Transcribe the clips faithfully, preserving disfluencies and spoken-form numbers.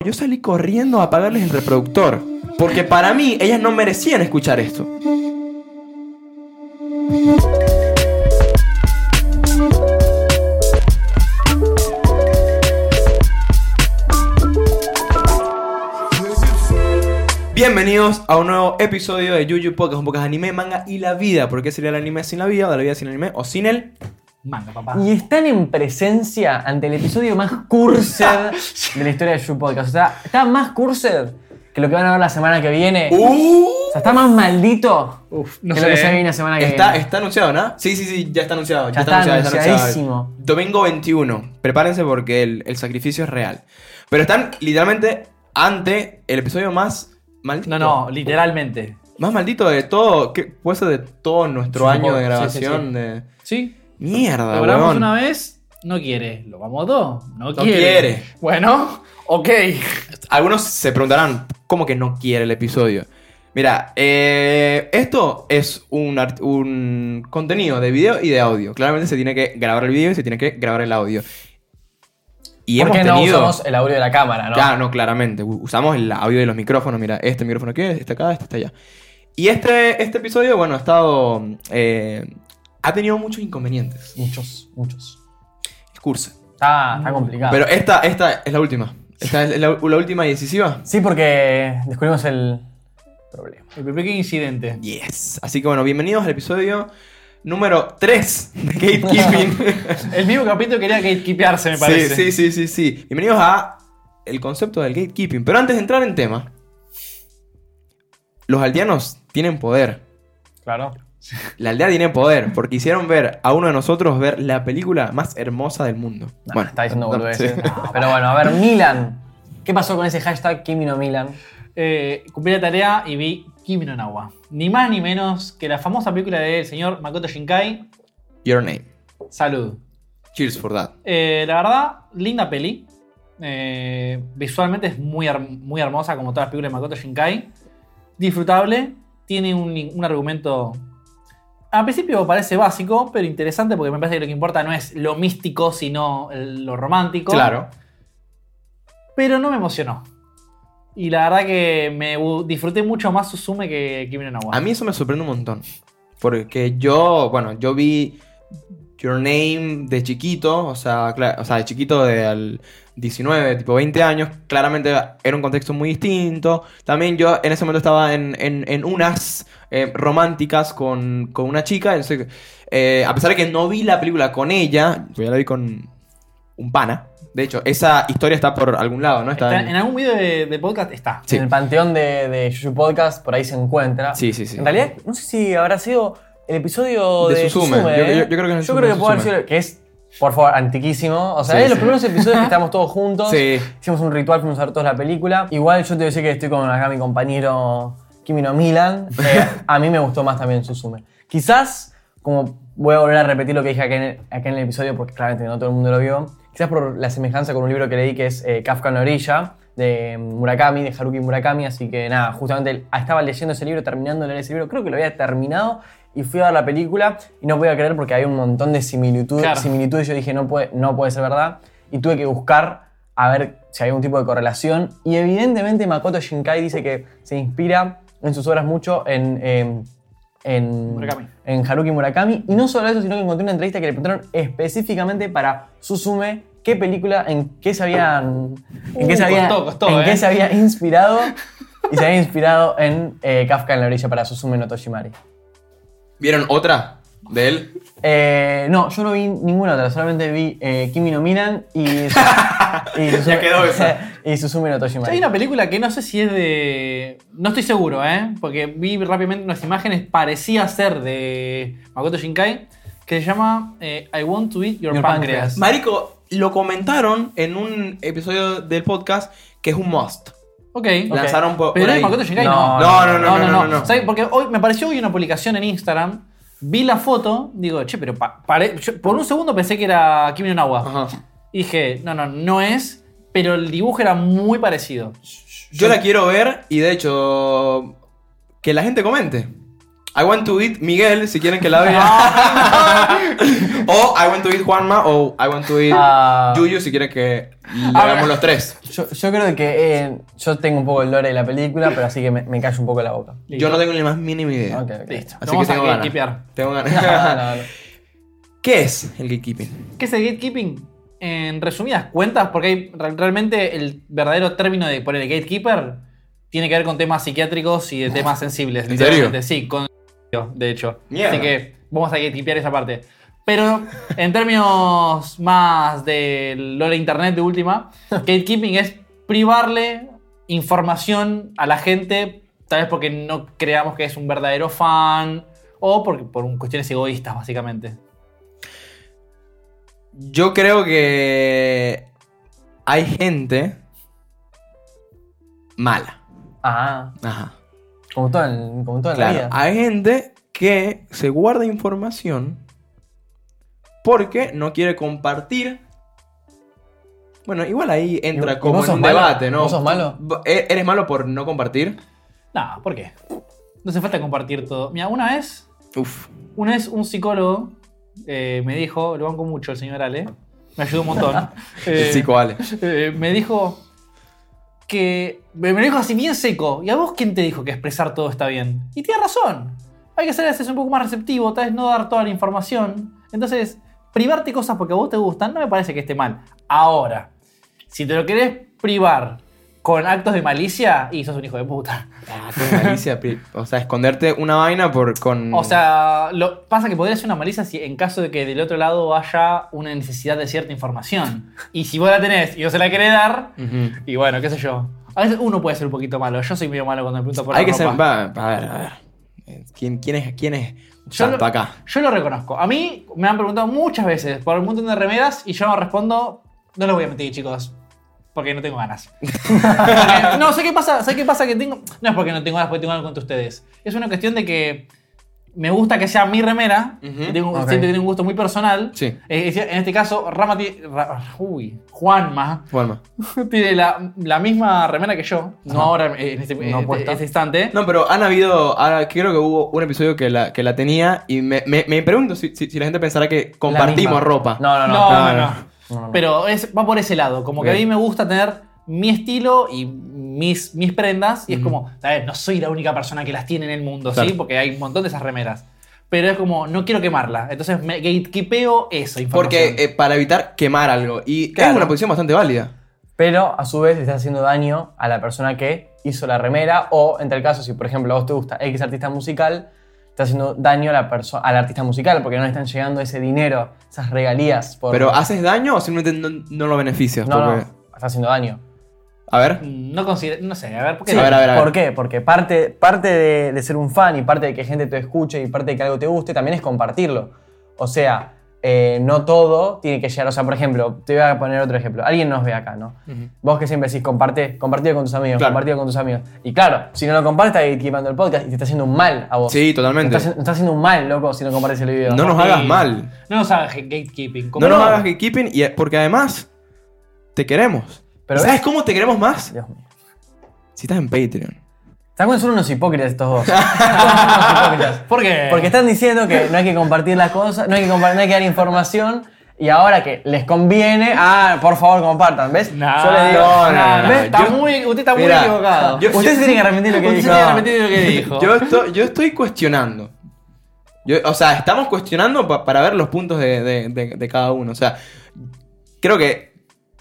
Yo salí corriendo a apagarles el reproductor. Porque para mí, ellas no merecían escuchar esto. Bienvenidos a un nuevo episodio de Yuyu Podcast, un podcast de anime, manga y la vida. ¿Por qué sería el anime sin la vida o la vida sin el anime o sin el manga, papá? Y están en presencia ante el episodio más cursed de la historia de Yuyu Podcast. O sea, está más cursed que lo que van a ver la semana que viene. Uh, o sea, está más maldito Uf, no que sé. lo que se viene la semana que está, viene. está anunciado, ¿no? Sí, sí, sí, ya está anunciado. Ya está anunciadísimo. Domingo veintiuno. Prepárense porque el, el sacrificio es real. Pero están literalmente ante el episodio más maldito. No, no, literalmente. Más maldito de todo. ¿Qué puede ser de todo nuestro Sí, año de sí, grabación? sí, sí. De... ¿Sí? Mierda, Lo grabamos weón. una vez, no quiere. Lo vamos dos, no, No quiere. quiere. Bueno, ok. Algunos se preguntarán, ¿cómo que no quiere el episodio? Mira, eh, esto es un, art- un contenido de video y de audio. Claramente se tiene que grabar el video y se tiene que grabar el audio. Y ¿Por hemos qué no tenido... usamos el audio de la cámara, no? Claro, no, claramente. U- Usamos el audio de los micrófonos. Mira, este micrófono aquí, este acá, este está allá. Y este, este episodio, bueno, ha estado... eh, ha tenido muchos inconvenientes. Muchos, muchos. Curse. Está, está complicado. Pero esta, esta es la última. Esta es la, la última y decisiva. Sí, porque descubrimos el problema. El primer incidente. Yes. Así que bueno, bienvenidos al episodio número tres de Gatekeeping. El mismo capítulo quería gatekeepearse, me parece. Sí, sí, sí, sí, sí. Bienvenidos a el concepto del gatekeeping. Pero antes de entrar en tema, los aldeanos tienen poder. Claro. La aldea tiene poder porque hicieron ver a uno de nosotros ver la película más hermosa del mundo. No, está diciendo no, boludeces. sí. No, pero bueno, a ver, Milan. ¿Qué pasó con ese hashtag Kimi no Milan? Eh, cumplí la tarea y vi Kimi no Na wa. Ni más ni menos que la famosa película del señor Makoto Shinkai. Your name. Salud. Cheers for that. Eh, la verdad, linda peli. Eh, visualmente es muy, her- muy hermosa, como todas las películas de Makoto Shinkai. Disfrutable. Tiene un, un argumento. Al principio parece básico, pero interesante porque me parece que lo que importa no es lo místico, sino el- lo romántico. Claro. Pero no me emocionó. Y la verdad que me bu- disfruté mucho más Suzume que Kimi no Na wa. A mí eso me sorprende un montón. Porque yo, bueno, yo vi Your Name de chiquito, o sea, cla- o sea de chiquito de al diecinueve, tipo veinte años, claramente era un contexto muy distinto. También yo en ese momento estaba en, en, en unas eh, románticas con, con una chica, entonces, eh, a pesar de que no vi la película con ella, yo ya la vi con un pana. De hecho, esa historia está por algún lado, ¿no? Está Está- en- en algún video de, de podcast está. Sí. En el panteón de, de Yuyu Podcast, por ahí se encuentra. Sí, sí, sí. En realidad, no sé si habrá sido el episodio De de, Suzume. Suzume. Yo- ¿eh? yo- yo creo que es el Yo Suzume creo que de puede haber Suzume. sido, que es, por favor, antiquísimo. O sea, Sí, es de los sí. primeros episodios que estábamos todos juntos. Sí. Hicimos un ritual, fuimos a ver todos la película. Igual yo te voy a decir que estoy con acá mi compañero Kimi no Milan. Eh, a mí me gustó más también Suzume. Quizás, como voy a volver a repetir lo que dije acá en el, acá en el episodio, porque claramente no todo el mundo lo vio. Quizás por la semejanza con un libro que leí que es eh, Kafka en la orilla, de Murakami, de Haruki Murakami. Así que nada, justamente estaba leyendo ese libro, terminando de leer ese libro. Creo que lo había terminado y fui a ver la película y no podía creer porque había un montón de similitudes. Claro. similitudes. Yo dije, no puede, no puede ser verdad. Y tuve que buscar a ver si había un tipo de correlación. Y evidentemente Makoto Shinkai dice que se inspira en sus obras mucho en... eh, en, Murakami. en Haruki Murakami. Y no solo eso, sino que encontré una entrevista que le preguntaron específicamente para Suzume qué película, en qué se habían. En qué Uh, se había, costó, costó, en eh. qué se había inspirado. Y se había inspirado en eh, Kafka en la orilla para Suzume no Toshimari. ¿Vieron otra de él? Eh, no, yo no vi ninguna otra, solamente vi eh, Kimi no Milan y. y Suzume, quedó esa. y Suzume no Ya Toshimari. hay una película que no sé si es de. No estoy seguro, ¿eh? Porque vi rápidamente unas imágenes, parecía ser de Makoto Shinkai, que se llama eh, I Want to Eat Your, Your Pancreas. Pancreas. Marico, lo comentaron en un episodio del podcast que es un must. Ok. Lanzaron por, Pero por de ahí. Makoto Shinkai No, no. No, no, no, no, no, no. ¿Sabes? Porque hoy me pareció hoy una publicación en Instagram, vi la foto, digo, che, pero pa- pare- yo por un segundo pensé que era Kimi no Na wa. Ajá. Y dije, no, no, no es, pero el dibujo era muy parecido. Yo la quiero ver y de hecho que la gente comente. I want to eat Miguel, si quieren que la vea. O I want to eat Juanma, o I want to eat Ah. Yuyu, si quieren que lo A hagamos ver. los tres. Yo, yo creo que eh, yo tengo un poco el lore de la película, pero así que me, me callo un poco la boca. Yo no tengo ni más mínima idea. Ok, ok. Listo. Así Vamos que tengo a ganas. gatekeepear. Tengo ganas. No, no, no. ¿Qué es el gatekeeping? ¿Qué es el gatekeeping? En resumidas cuentas, porque hay, re- realmente el verdadero término de por el gatekeeper tiene que ver con temas psiquiátricos y de temas sensibles. ¿En serio? literalmente. Sí, con de hecho. Mierda. Así que vamos a gatekeepear esa parte. Pero en términos más de lore internet de última, gatekeeping es privarle información a la gente, tal vez porque no creamos que es un verdadero fan o porque, por un- cuestiones egoístas, básicamente. Yo creo que hay gente mala. Ah, Ajá. como todo en, como todo en la Claro, vida. hay gente que se guarda información porque no quiere compartir. Bueno, igual ahí entra ¿Y- y como vos en sos un malo? debate, ¿no? ¿Vos sos malo? ¿E- ¿Eres malo por no compartir? No, ¿por qué? No hace falta compartir todo. Mira, una vez, Uf. una vez un psicólogo eh, me dijo, lo banco mucho el señor Ale, me ayudó un montón. El Eh, psico Ale. eh, me dijo que. Me me dijo así bien seco. ¿Y a vos quién te dijo que expresar todo está bien? Y tiene razón. Hay que ser a veces un poco más receptivo, tal vez no dar toda la información. Entonces, privarte cosas porque a vos te gustan no me parece que esté mal. Ahora, si te lo querés privar con actos de malicia, y sos un hijo de puta. Ah, qué malicia, pri- o sea, esconderte una vaina por con. O sea, lo pasa que podría ser una malicia si en caso de que del otro lado haya una necesidad de cierta información. Y si vos la tenés y no se la querés dar, Ujú. y bueno, qué sé yo. A veces uno puede ser un poquito malo. Yo soy medio malo cuando me pregunto por Hay la que ser. ropa. Va, a ver, a ver. ¿Quién, quién es, quién es Yo santo lo, acá? yo lo reconozco. A mí me han preguntado muchas veces por un montón de remeras y yo no respondo, no lo voy a mentir, chicos. Porque no tengo ganas. Porque- no, sé qué pasa, sé qué pasa que tengo. No es porque no tengo ganas, porque tengo algo contra ustedes. Es una cuestión de que me gusta que sea mi remera. Ujú. Y tengo, Ok. siento que tiene un gusto muy personal. Sí. Eh, En este caso, Rama tiene. Ra- uy, Juanma Juanma. tiene la, la misma remera que yo. No Ajá. ahora en este, No en este- puesta. este instante. No, pero han habido. Ahora, creo que hubo un episodio que la, que la tenía y me, me, me pregunto si, si, si la gente pensará que La compartimos misma. ropa. No, no, no. No, no, no, no. no. No, no. Pero es, va por ese lado. Como que a Ok. mí me gusta tener mi estilo y mis, mis prendas. Y es Ujú. como, ¿sabes? No soy la única persona que las tiene en el mundo, ¿sí? Claro. Porque hay un montón de esas remeras. Pero es como, no quiero quemarla. Entonces me gatekeepeo esa información. Porque eh, para evitar quemar algo. Y Claro. es una posición bastante válida. Pero a su vez le está haciendo daño a la persona que hizo la remera. O en tal caso, si por ejemplo a vos te gusta X artista musical, está haciendo daño a la perso- al artista musical porque no le están llegando ese dinero, esas regalías. Por... Pero ¿haces daño o simplemente no, no lo beneficias? No, Porque- no, está haciendo daño. A ver. No considero, no sé, a ver, ¿por qué? Sí, A ver, a ver, a ver. ¿Por qué? Porque parte, parte de, de ser un fan y parte de que gente te escuche y parte de que algo te guste también es compartirlo. O sea, eh, no todo tiene que llegar. O sea, por ejemplo, te voy a poner otro ejemplo. Alguien nos ve acá, ¿no? Ujú. Vos que siempre decís, comparte, compartido con tus amigos, Claro. compartido con tus amigos. Y claro, si no lo compartes, estás equipando el podcast y te está haciendo un mal a vos. Sí, totalmente. Te está, te está haciendo un mal, loco, si no compartes el video. No nos Sí. hagas mal. No nos hagas gatekeeping. Como No nos hagas gatekeeping y, porque además te queremos. Pero ¿Sabes ves- cómo te queremos más? Dios mío. Si estás en Patreon. ¿Sabes cuáles son unos hipócritas estos dos? Son unos hipócritas. ¿Por qué? Porque están diciendo que no hay que compartir las cosas, no hay que, compa- no hay que dar información, y ahora que les conviene, ah, por favor compartan, ¿ves? No, Yo les digo, no, no, no. ¿ves? Está Yo- muy, usted está muy Mira, equivocado. yo- Ustedes se tienen que arrepentir de lo que Usted se dijo. tiene que arrepentir de lo que dijo. Yo estoy, yo estoy cuestionando. Yo, o sea, estamos cuestionando pa- para ver los puntos de, de- de- de cada uno. O sea, creo que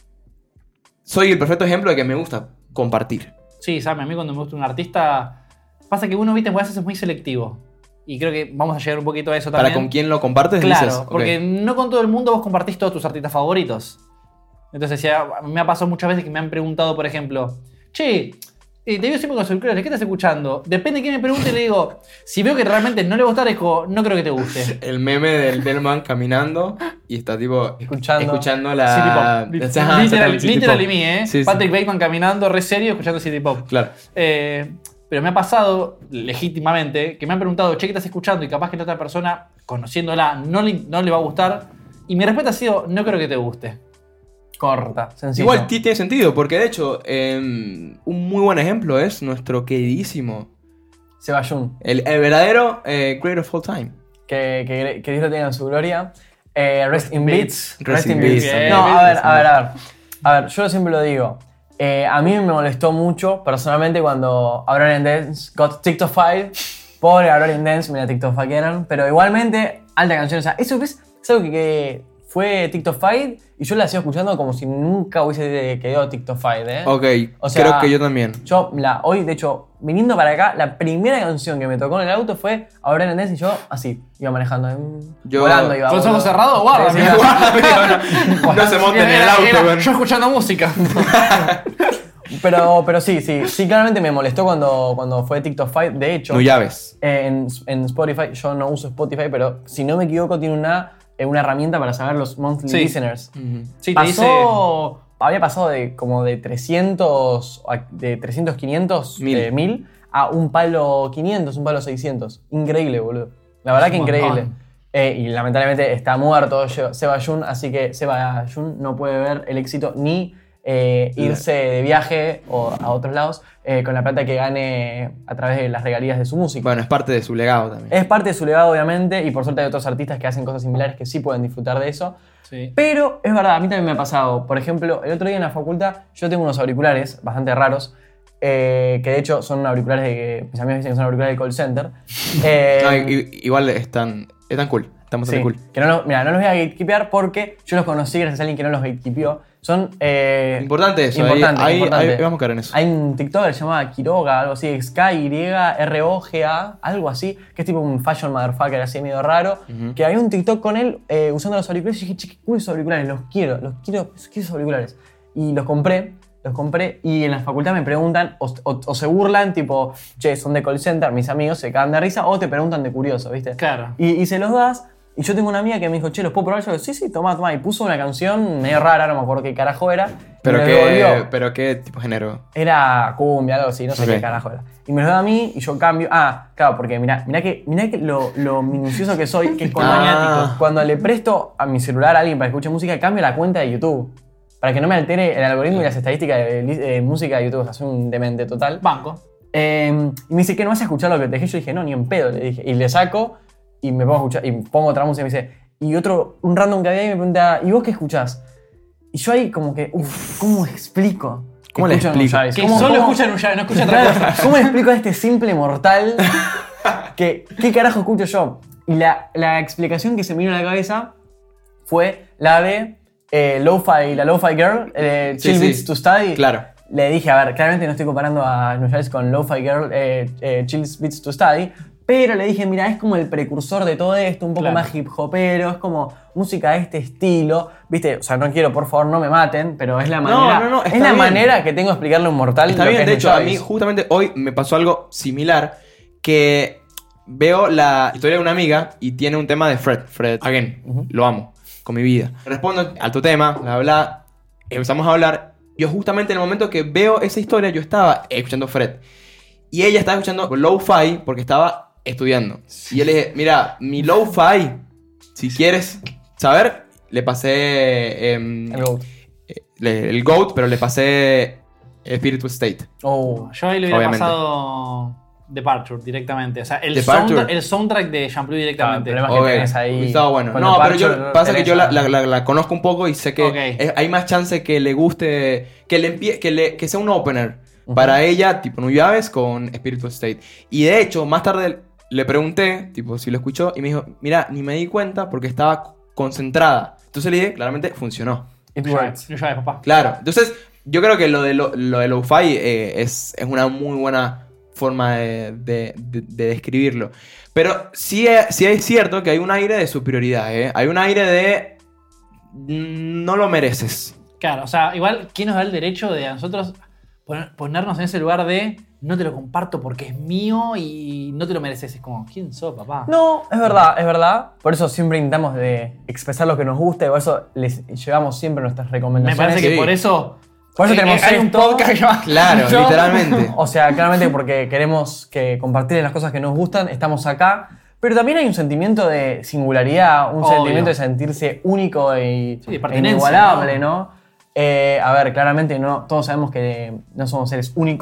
soy el perfecto ejemplo de que me gusta compartir. Sí, Sam, a mí cuando me gusta un artista, pasa que uno, viste, a veces es muy selectivo. Y creo que vamos a llegar un poquito a eso Para también. con quién lo compartes, Claro, dices, ok. porque no con todo el mundo vos compartís todos tus artistas favoritos. Entonces, ya, me ha pasado muchas veces que me han preguntado, por ejemplo, che, eh, te veo siempre con los auriculares, ¿qué estás escuchando? Depende de quién me pregunte, le digo, si veo que realmente no le gusta, le digo, no creo que te guste. El meme del, del man caminando y está tipo Escuchando. escuchando la... City Pop. Ajá, Literal, exactamente, City literally Pop. me, ¿eh? Sí, sí. Patrick Bateman caminando re serio escuchando City Pop. Claro. Eh, pero me ha pasado, legítimamente, que me han preguntado, che, ¿qué estás escuchando? Y capaz que la otra persona, conociéndola, no le, no le va a gustar. Y mi respuesta ha sido, no creo que te guste. Corta. Sencillo. Igual ti- tiene sentido, porque de hecho, eh, un muy buen ejemplo es nuestro queridísimo Seba Jun. El, el verdadero eh, Creator of All Time. Que, que, que Dios lo tenga en su gloria. Eh, rest in Beats. Rest in Beats. No, a ver, a ver, a ver. A ver, yo siempre lo digo. Eh, a mí me molestó mucho, personalmente, cuando Aurelian Dance got TikTokified. Pobre Aurelian Dance, mira TikTokearon. Pero igualmente, alta canción. O sea, eso es, es algo que, que fue TikTokified y yo la sigo escuchando como si nunca hubiese quedado TikTokified, ¿eh? Ok, O sea, creo que yo también. Yo, la, hoy, de hecho, viniendo para acá, la primera canción que me tocó en el auto fue Aurelian Dance y yo, así, iba manejando. mm, Yo- volando, iba. ¿Con los ojos boludo. cerrados? Guarda, Sí, sí, mira. no, no se monten en el Era- auto, era weón. yo escuchando música. Pero, pero sí, sí, sí, claramente me molestó cuando, cuando fue TikTokified. De hecho, No llaves. eh, en, en Spotify, yo no uso Spotify, pero si no me equivoco, tiene una, eh, una herramienta para saber los monthly Sí. listeners. Sí, te Pasó, dice. había pasado de como de trescientos, a- de trescientos, quinientos, Mil. eh, mil a un palo quinientos, un palo seiscientos. Increíble, boludo. La verdad que Un increíble. montón. Eh, y lamentablemente está muerto Yo- Seba Jun, así que Seba Jun no puede ver el éxito ni eh, irse de viaje o a otros lados eh, con la plata que gane a través de las regalías de su música. Bueno, es parte de su legado también. Es parte de su legado, obviamente, y por suerte hay otros artistas que hacen cosas similares que sí pueden disfrutar de eso. Sí. Pero es verdad, a mí también me ha pasado. Por ejemplo, el otro día en la facultad yo tengo unos auriculares bastante raros, eh, que de hecho son auriculares de que mis amigos dicen que son auriculares de call center. Eh, No, i- i- igual están, están cool. Están bastante sí, cool. que no los, mira, no los voy a gatekeepear porque yo los conocí gracias a alguien que no los gatekeepeó. Son... eh, Importante eso. ahí- Importante, ahí, importante. ahí vamos a caer en eso. Hay un TikToker que se llama Quiroga, algo así, Sky, Y, R O G A, algo así, que es tipo un fashion motherfucker así medio raro. Ujú. Que había un TikTok con él eh, usando los auriculares y dije, che, qué cool esos auriculares, los quiero, los quiero, quiero esos auriculares. Y los compré, los compré y en la facultad me preguntan o, o- o se burlan, tipo, che, son de call center, mis amigos se cagan de risa, o te preguntan de curioso, ¿viste? Claro. Y, y se los das. Y yo tengo una amiga que me dijo, che, ¿los puedo probar? Yo digo, sí, sí, toma, toma. Y puso una canción medio rara, no me acuerdo qué carajo era. y Pero me qué, devolvió. pero qué tipo de género. Era cumbia, algo así, no sé Ok. qué carajo era. Y me lo da a mí y yo cambio. Ah, claro, porque mirá, mirá que, mirá que lo, lo minucioso que soy, que cuando, Ah. cuando le presto a mi celular a alguien para que escuche música, cambio la cuenta de YouTube. Para que no me altere el algoritmo y las estadísticas de, li- de música de YouTube. O sea, soy un demente total. Banco. Eh, y me dice, ¿qué no vas a escuchar lo que te dije? Yo dije, no, ni en pedo, le dije. Y le saco y me pongo a escuchar, y pongo otra música y me dice, y otro, un random que había ahí me pregunta, ¿y vos qué escuchás? Y yo ahí como que, uff, ¿cómo explico? que ¿Cómo le escucho explico? Nujavis? Que ¿Cómo- solo cómo- escuchan un llave, no escuchan otra Claro, cosa. ¿cómo le explico a este simple mortal que qué carajo escucho yo? Y la, la explicación que se me vino a la cabeza fue la de eh, Lo-Fi, la Lo-Fi Girl, eh, Sí, Chill sí. Beats to Study. Claro. Le dije, a ver, claramente no estoy comparando a Nujavis con Lo-Fi Girl, eh, eh, Chill Beats to Study, pero le dije, mira, es como el precursor de todo esto, un poco Claro. más hip hopero, es como música de este estilo, ¿viste? O sea, no quiero, por favor, no me maten, pero es la No, manera, no, no, es está la bien. manera que tengo de explicarle a un mortal. Está lo bien, que de es hecho, a mí Nujavis. justamente hoy me pasó algo similar que veo la historia de una amiga y tiene un tema de Fred. Fred, again, Ujú. lo amo, con mi vida. Respondo a tu tema, bla, bla, empezamos a hablar. Yo justamente en el momento que veo esa historia, yo estaba escuchando Fred. Y ella estaba escuchando Lo-Fi porque estaba estudiando. Y yo le dije, mira, mi Lo-Fi, si quieres saber, le pasé em, El GOAT. eh, le- el GOAT, pero le pasé Spiritual State. Oh. Yo ahí le hubiera Obviamente. pasado Departure directamente. O sea, el, Departure. soundtrack, el soundtrack de Shampoo directamente. Claro, el problema- Ok, que tenés ahí estaba bueno. con No, pero Departure, yo, pasa que tenés yo la, a- la- la- la conozco un poco y sé que Ok. es- hay más chance que le guste, que le empie- que, le, que sea un opener Ujú. para ella, tipo New Llaves con Spiritual State. Y de hecho, más tarde le pregunté, tipo, si lo escuchó, y me dijo, mira, ni me di cuenta porque estaba concentrada. Entonces le dije, claramente funcionó. It New works. Llaves, New Llaves, papá. Claro, entonces yo creo que lo de, lo, lo de Lo-Fi eh, es, es una muy buena forma de, de- de- de describirlo. Pero sí, es- sí es cierto que hay un aire de superioridad, ¿eh? Hay un aire de... mm, no lo mereces. Claro, o sea, igual, ¿quién nos da el derecho de a nosotros poner- ponernos en ese lugar de no te lo comparto porque es mío y no te lo mereces? Es como, ¿quién sos, papá? No, es verdad, es verdad. Por eso siempre intentamos de expresar lo que nos gusta y por eso les llevamos siempre nuestras Me recomendaciones. parece que Sí. por eso. Por eso eh, tenemos eh, hay un esto. podcast que se llama- Claro, Yo- literalmente. O sea, claramente porque queremos que compartir las cosas que nos gustan, estamos acá. Pero también hay un sentimiento de singularidad, un Obvio. sentimiento de sentirse único y Sí, de e pertenencia, inigualable, ¿no? Eh, a ver, claramente no, todos sabemos que no somos seres únicos.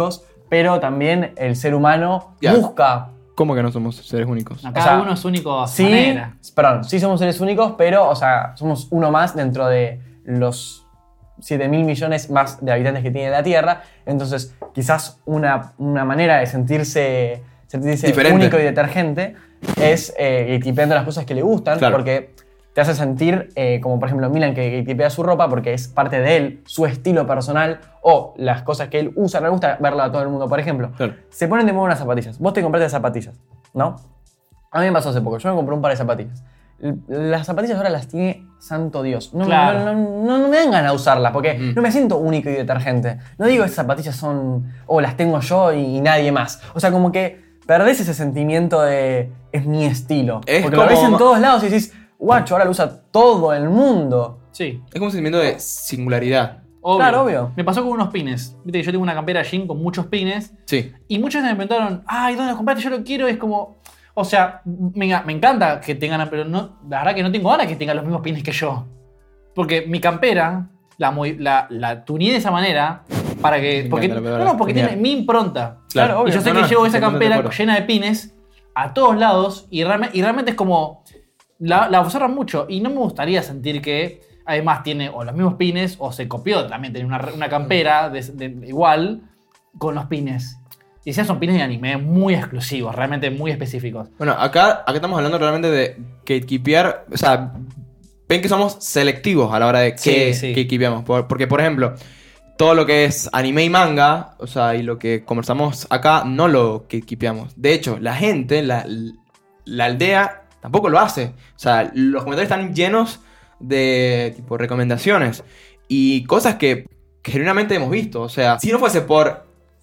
pero también el ser humano Ya. busca. ¿Cómo que no somos seres únicos? No, O cada sea, uno es único a su Sí, manera. perdón, sí somos seres únicos, pero, o sea, somos uno más dentro de los siete mil millones más de habitantes que tiene la Tierra. Entonces, quizás una, una manera de sentirse, sentirse Diferente. único y detergente es eh, gatekeepeando las cosas que le gustan, Claro. porque te hace sentir, eh, como por ejemplo Milan, que gatepea su ropa porque es parte de él, su estilo personal, o las cosas que él usa, no le gusta verlo a todo el mundo. Por ejemplo, Claro. se ponen de moda unas zapatillas. Vos te compraste zapatillas, ¿no? A mí me pasó hace poco. Yo me compré un par de zapatillas. L- Las zapatillas ahora las tiene santo Dios. No, me- Claro. no, no, no- no me dan ganas de usarlas porque Mm. no me siento único y detergente. No digo estas zapatillas son, o las tengo yo y, y nadie más. O sea, como que perdés ese sentimiento de es mi estilo. Es porque lo ves como- en todos lados y decís, guacho, ahora lo usa todo el mundo. Sí. Es como un sentimiento de singularidad. Obvio. Claro, obvio. Me pasó con unos pines. Viste que yo tengo una campera jean con muchos pines. Sí. Y muchos me preguntaron, ay, ¿dónde los compraste? Yo lo quiero. Es como, o sea, me, me encanta que tengan, pero no, la verdad que no tengo ganas que tengan los mismos pines que yo. Porque mi campera la, mo- la, la tuneé de esa manera para que. Me Porque, encanta la no, palabra no, porque tunear. tiene mi impronta. Claro, Y obvio. yo sé No, que no, llevo esa totalmente de campera acuerdo. llena de pines a todos lados y, realme- y realmente es como. La, la observan mucho y no me gustaría sentir que además tiene o los mismos pines o se copió también, tiene una, una campera de- de- igual con los pines. Y encima son pines de anime muy exclusivos, realmente muy específicos. Bueno, acá, acá estamos hablando realmente de gatekeepear. O sea, ven que somos selectivos a la hora de que Sí, sí. gatekeepeamos. Por- Porque, por ejemplo, todo lo que es anime y manga, o sea, y lo que conversamos acá, no lo gatekeepeamos. De hecho, la gente, la, la aldea, tampoco lo hace. O sea, los comentarios están llenos de tipo recomendaciones y cosas que, que genuinamente hemos visto. O sea, si no fuese por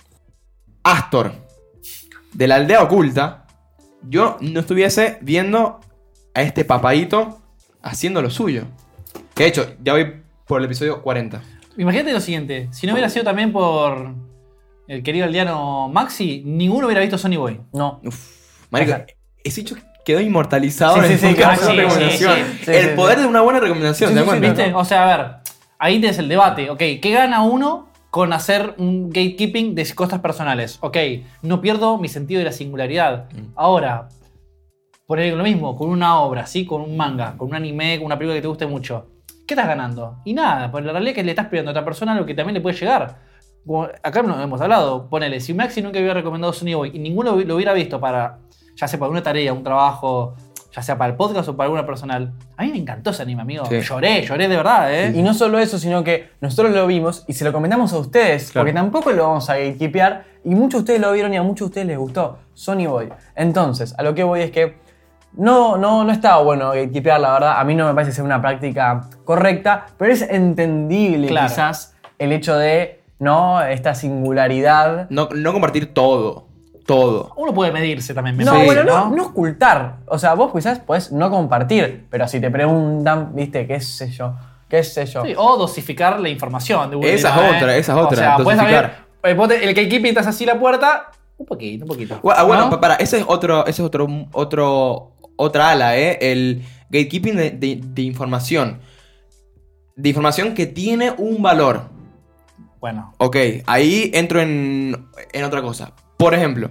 Astor de la aldea oculta, yo no estuviese viendo a este papadito haciendo lo suyo. Que de hecho, ya voy por el episodio cuarenta. Imagínate lo siguiente, si no hubiera sido también por el querido aldeano Maxi, ninguno hubiera visto Sony Boy. No. Uf, marico, Ajá. ese hecho quedó inmortalizado Sí, en sí, el sí, podcast claro, de una sí, recomendación. sí, sí. El Sí, sí, poder sí. de una buena recomendación, Sí, ¿te sí, das sí, cuenta? ¿Viste? O sea, a ver, ahí tienes el debate. Ok, ¿qué gana uno con hacer un gatekeeping de cosas personales? Ok, no pierdo mi sentido de la singularidad. Mm. Ahora, por lo mismo, con una obra, ¿sí? Con un manga, con un anime, con una película que te guste mucho. ¿Qué estás ganando? Y nada, porque la realidad es que le estás pidiendo a otra persona lo que también le puede llegar. Como acá no hemos hablado, ponele, si Maxi nunca hubiera recomendado Sony Boy y ninguno lo hubiera visto para, ya sea para una tarea, un trabajo, ya sea para el podcast o para alguna personal, a mí me encantó ese anime, amigo. Sí. Lloré, lloré de verdad, ¿eh? Y no solo eso, sino que nosotros lo vimos y se lo comentamos a ustedes, Claro. porque tampoco lo vamos a gatekeepear y muchos de ustedes lo vieron y a muchos de ustedes les gustó. Sony Boy. Entonces, a lo que voy es que no, no, no estaba bueno gatekeepear, la verdad. A mí no me parece ser una práctica correcta, pero es entendible Claro. quizás el hecho de, ¿no? Esta singularidad. No, no compartir todo. Todo. Uno puede medirse también, me No, parece, bueno, ¿no? no, no ocultar. O sea, vos quizás podés no compartir, pero si te preguntan, viste, qué sé yo, qué sé yo. Sí, o dosificar la información. De Esa última, es otra, esa es O otra, sea, puedes dosificar. abrir- eh, vos te- el que aquí pintas así la puerta, un poquito, un poquito. Ah, bueno, ¿no? pa- para, ese es otro, ese es otro, otro, otra ala, ¿eh? El gatekeeping de, de- de información. De información que tiene un valor. Bueno, Ok, ahí entro en, en otra cosa. Por ejemplo,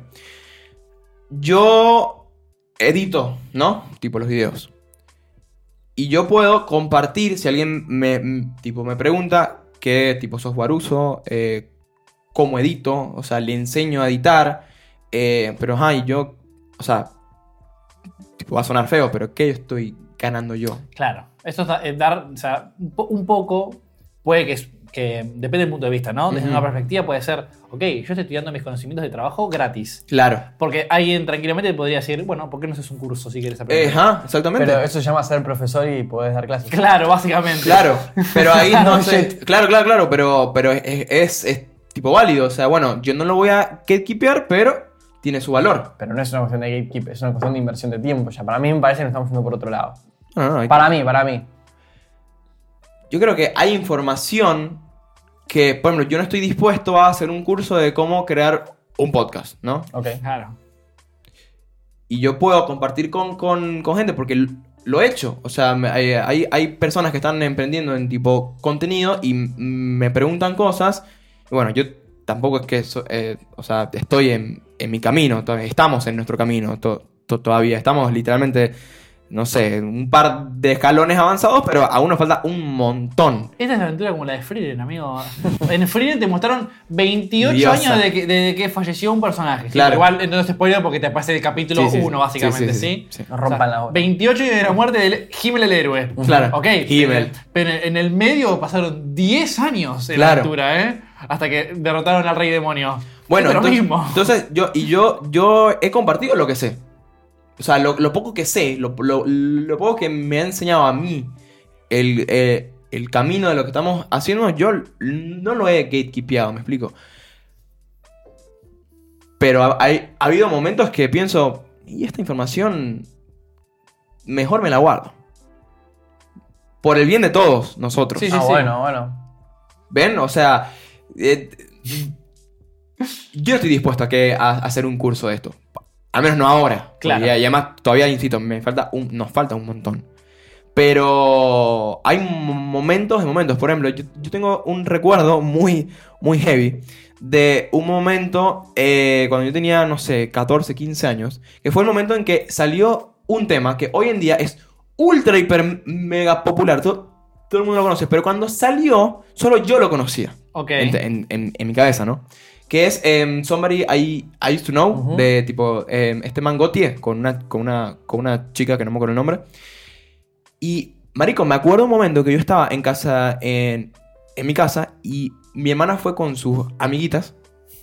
yo edito, ¿no? Tipo los videos. Y yo puedo compartir, si alguien me, m- tipo, me pregunta qué tipo software uso, eh, cómo edito, o sea, le enseño a editar, eh, pero ajá, y yo, o sea, tipo, va a sonar feo, pero ¿qué estoy ganando yo? claro. Esto es da- es dar, o sea, un, po- un poco, puede que, es- que depende del punto de vista, ¿no? Desde Ujú. una perspectiva puede ser, ok, yo estoy estudiando mis conocimientos de trabajo gratis. Claro. Porque alguien tranquilamente podría decir, bueno, ¿por qué no haces un curso si quieres Eh, aprender? ajá, exactamente. Pero eso se llama ser profesor y podés dar clases. Claro, básicamente. Claro, pero ahí no No, sé. shit. Claro, claro, claro, pero, pero es, es- es tipo válido. O sea, bueno, yo no lo voy a gatekeepear, pero tiene su valor. Pero no es una cuestión de gatekeep, es una cuestión de inversión de tiempo. Ya para mí me parece que nos estamos yendo por otro lado. No, no, no, hay- Para mí, para mí. Yo creo que hay información que, por ejemplo, yo no estoy dispuesto a hacer un curso de cómo crear un podcast, ¿no? Ok. Claro. Y yo puedo compartir con, con- con gente porque l- lo he hecho. O sea, me- hay, hay, hay personas que están emprendiendo en tipo contenido y m- me preguntan cosas. Y bueno, yo tampoco es que, so- eh, o sea, estoy en, en mi camino, todavía estamos en nuestro camino to- to- todavía, estamos literalmente, no sé, un par de escalones avanzados, pero aún nos falta un montón. Esta es la aventura como la de Frieren, amigo. En Frieren te mostraron veintiocho Diosa. años de que, de que falleció un personaje. ¿sí? Claro. Igual entonces spoiler porque te aparece el capítulo Sí, sí, sí. uno, básicamente, ¿sí? Sí, sí, sí, sí. No rompan la bola. veintiocho años de la muerte de Himmel el héroe. Claro. Ok. Himmel. Pero en el medio pasaron diez años en Claro. la aventura, ¿eh? Hasta que derrotaron al rey demonio. Bueno, Es lo entonces, mismo. entonces yo, y yo, yo he compartido lo que sé. O sea, lo, lo poco que sé, lo, lo- lo poco que me ha enseñado a mí el, eh, el camino de lo que estamos haciendo, yo no lo he gatekeepeado, me explico. Pero ha, hay- ha habido momentos que pienso, y esta información mejor me la guardo. Por el bien de todos nosotros. Sí, sí, ah, sí. bueno, bueno. ¿Ven? O sea, eh, yo estoy dispuesto a, que, a, a hacer un curso de esto. Al menos no ahora. Claro. Y, y además, todavía, insisto, me falta un, nos falta un montón. Pero hay mo- momentos y momentos. Por ejemplo, yo, yo tengo un recuerdo muy, muy heavy de un momento eh, cuando yo tenía, no sé, catorce, quince años, que fue el momento en que salió un tema que hoy en día es ultra, hiper, mega popular. Todo, todo el mundo lo conoce. Pero cuando salió, solo yo lo conocía. Ok. En, en- en- en mi cabeza, ¿no? Que es em, Somebody I, I Used to Know, Ujú. de tipo em, este man Gautier, con una, con, una, con una chica que no me acuerdo el nombre. Y, marico, me acuerdo un momento que yo estaba en casa, en, en mi casa, y mi hermana fue con sus amiguitas.